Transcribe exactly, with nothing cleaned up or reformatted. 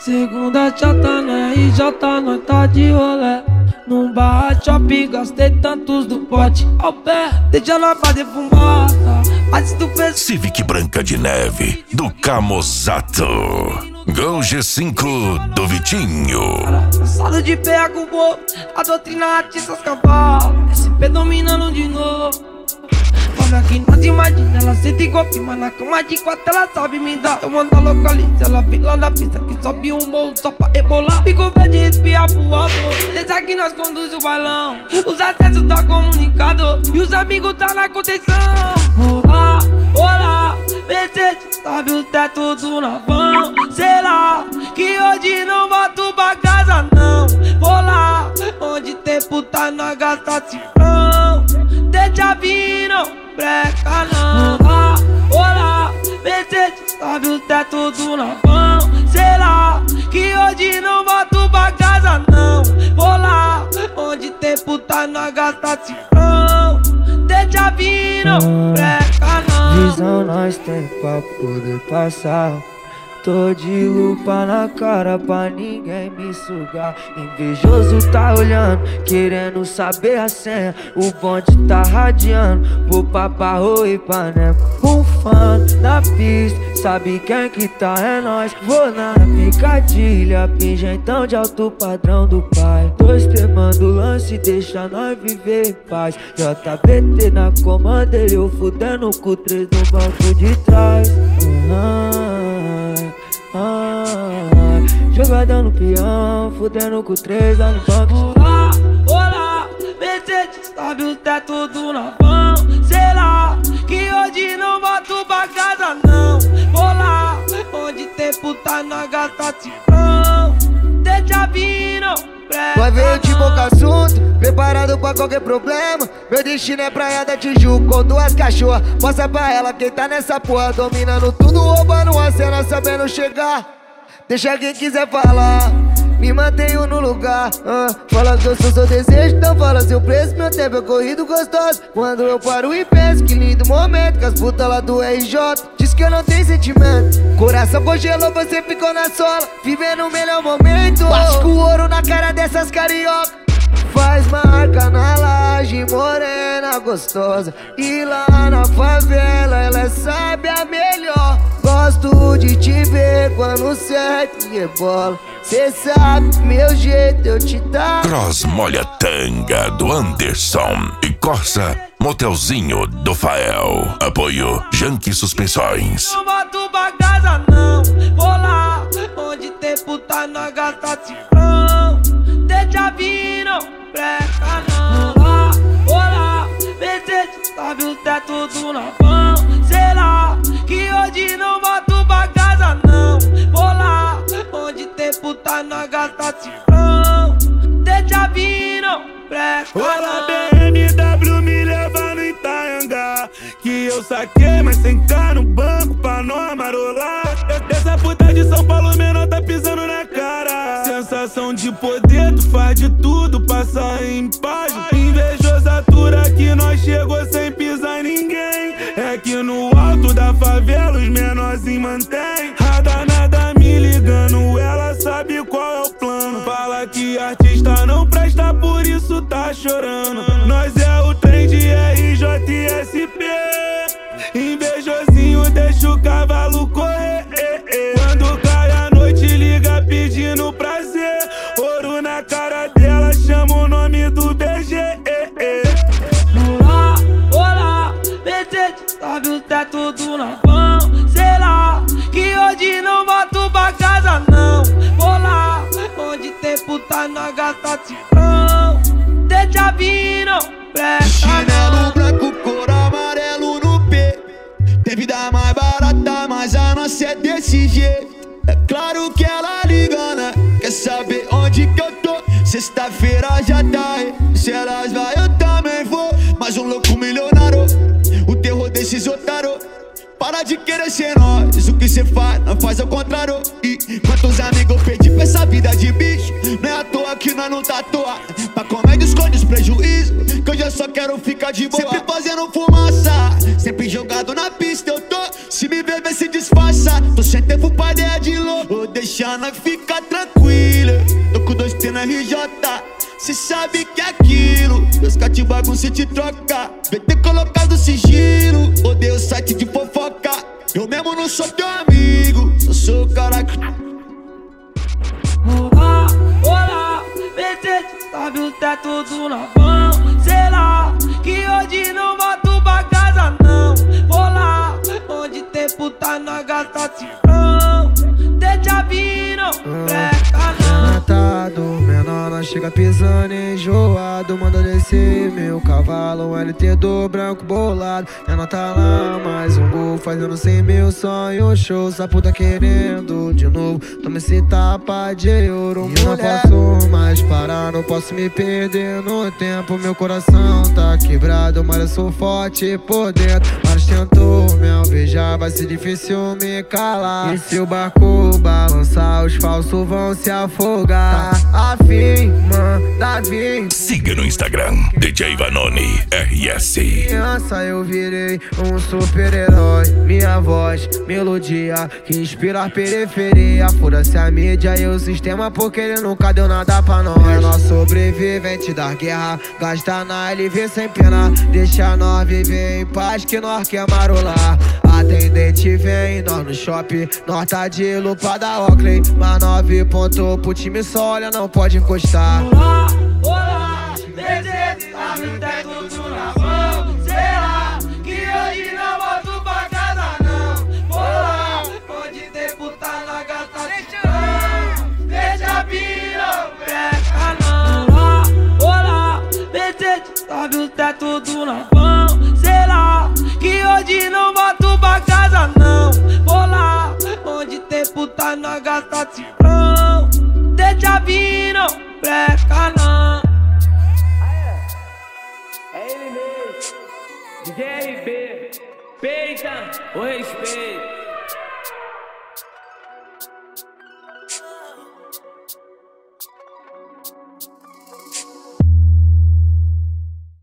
Segunda já tá na R J, nós tá de rolé. Num bar shopping, gastei tantos do pote ao pé. Deixa nós fazer fumaça, mas tu fez Civic Branca de Neve, do Camozato. Gol G cinco do Vitinho. Cansado de pé com o bobo, a doutrina atiça os cavalos. S P dominando de novo. Olha que nós imagina, ela senta igual firma na cama de quatro, ela sabe me dar. Eu mando a localiza, ela vem lá na pista que sobe um morro só pra rebolar. Ficou verde de espiar pro alto, desde aqui nós conduz o bailão. Os acessos tá comunicado e os amigos tá na contenção. Olá, olá, Mercedes, sabe o teto do navão. Será que hoje não volto pra casa não? Vou lá, onde tempo tá na gasta cifrão. Deixa vindo, breca não. Olá, olá, Mercedes, sabe o teto do navão. Será que hoje não volto pra casa não? Vou lá, onde tempo tá na gasta cifrão. Deixa vindo, breca não. Visão nós tem pra poder passar. Tô de lupa na cara pra ninguém me sugar. Invejoso tá olhando, querendo saber a senha. O bonde tá radiando, vou pra Barro e Ipanema. Um fã na pista, sabe quem que tá, é nós. Vou na picadilha, pingentão de alto padrão do pai. Dois temando lance, deixa nós viver em paz. J B T na comanda, eu fudendo com três no banco de trás. Uhum. Ah, jogadão no peão, fudendo com três lá no banco. Olá, olá, Mercedes, sabe o teto do navão. Será que hoje não volto pra casa não? Vou lá, onde tempo tá na gasta cifrão. Deixa vindo, Vai veio de boca assunto, preparado pra qualquer problema. Meu destino é praia da Tijuca com duas cachorras. Mostra pra ela quem tá nessa porra, dominando tudo, roubando a cena, sabendo chegar. Deixa quem quiser falar, me mantenho no lugar. uh, Fala que eu sou seu desejo, então fala seu preço. Meu tempo é corrido gostoso. Quando eu paro e penso, que lindo momento. Com as putas lá do R J, diz que eu não tenho sentimento. Coração congelou, você ficou na sola, vivendo o melhor momento. Bate com o ouro na cara dessas carioca. Faz marca na laje, morena gostosa. E lá na favela ela é sábia melhor. Gosto de te ver quando certo e rebola. Cê sabe meu jeito, eu te dar. Cross Molha Tanga do Anderson e Corsa Motelzinho do Fael. Apoio Janque Suspensões. não volto pra casa não. Vou lá, onde tempo tá na gasta cifrão. Deixa vindo, breca não. Olá, olá, Mercedes, sabe o teto do navão. Será que hoje não volto pra casa não? Vou lá, onde tempo tá na gasta cifrão. Deixa vindo, breca Olá, não. B M W me leva no Itaianga, que eu saquei, mas sem cá no banco pra nós marolar. Essa puta de São Paulo menor tá pisando na cara. Sensação de poder, tu faz de tudo, passa em paz. Invejoso atura que nós chegou sem pisar em ninguém. É que no alto da favela os menorzinhos mantém. A danada me ligando, ela sabe qual é o plano. Fala que artista não presta, por isso tá chorando. Nós é o trem de R J e S P. Invejosinho deixa o cavalo correr. Quando cai a noite liga pedindo prazer. Ouro na cara dela, chama o nome do B G. Olá, olá, Mercedes, sabe o teto do navão. Será que hoje não volto pra casa não? Vou lá, onde tempo tá na gasta cifrão. Deixa vindo, breca Chinelo não. branco, cor amarelo no pé. Tem vida mais barata, mas a nossa é desse jeito. É claro que ela liga, né? Quer saber onde que eu tô? Sexta-feira já tá aí. Se elas vai, eu também vou. Mais um louco milionário, o terror desses otários. Para de querer ser nós, o que cê faz, não faz ao contrário. E quantos amigos eu perdi pra essa vida de bicho? Não é à toa que nós não tá à toa. Pra comédia esconde os prejuízos, que hoje eu só quero ficar de boa. Sempre fazendo fumaça, sempre jogado na pista eu tô. Se me ver, vê se disfarça. Tô sem tempo pra ideia de louco. Vou deixar deixa nós ficar tranquila. Tô com dois T na R J, cê sabe que é aquilo. Meus cate bagunça e te troca. Vem ter colocado sigilo. Odeio site de fofoca. Eu mesmo não sou teu amigo, só sou o cara que... Olá, olá, Mercedes, sabe o teto do navão. Sei lá, que hoje não volto pra casa não. Vou lá, onde tem puta na gasta cifrão. Deixa vindo, breca não. Matado, menor, nós chega pisando enjoado. Manda descer meu cavalo, um L T do branco bolado. Menor tá lá, mais um gol, fazendo cem mil sonhos show. Essa puta querendo de novo, toma esse tapa de ouro. Eu não posso mais parar, não posso me perder no tempo. Meu coração tá quebrado, mas eu sou forte por dentro. Mas tentou me alvejar, vai ser difícil me calar. E se o barco balançar, os falsos vão se afogar. Tá afim, manda vir. Siga no Instagram, D J Vanoni R S. Criança eu virei um super-herói. Minha voz, melodia, que inspira a periferia. Foda-se a mídia e o sistema, porque ele nunca deu nada pra nós. É nós sobrevivente da guerra, gasta na L V sem pena. Deixa nós viver em paz, que nós quer marolar. Atendente vem, nós no shopping, nós tá de lupa da Oakley. Mas nove pontos pro time só, olha, não pode encostar. Olá, olá, Mercedes, sabe o teto do navão. Sei lá, que hoje não volto pra casa não. Vou lá, onde tem puta na gata cifrão. Deixa vindo, breca não. Olá, olá, Mercedes, sabe o teto do navão. Sei lá, que hoje não volto pra casa não. Vou lá, onde tem puta na gasta cifrão. Deixa vindo, breca não. É ele mesmo, D J R B, peita o respeito.